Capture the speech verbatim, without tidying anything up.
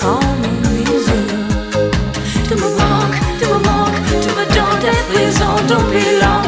harmonisé. Tu me manques, tu me manques, tu me donnes des frissons, ton bilan.